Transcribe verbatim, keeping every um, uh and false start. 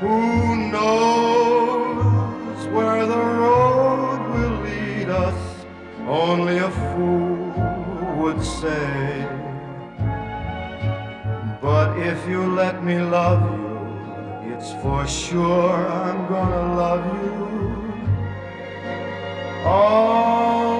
Who knows where the road will lead us? Only a fool would say. But if you let me love you, it's for sure I'm gonna love you all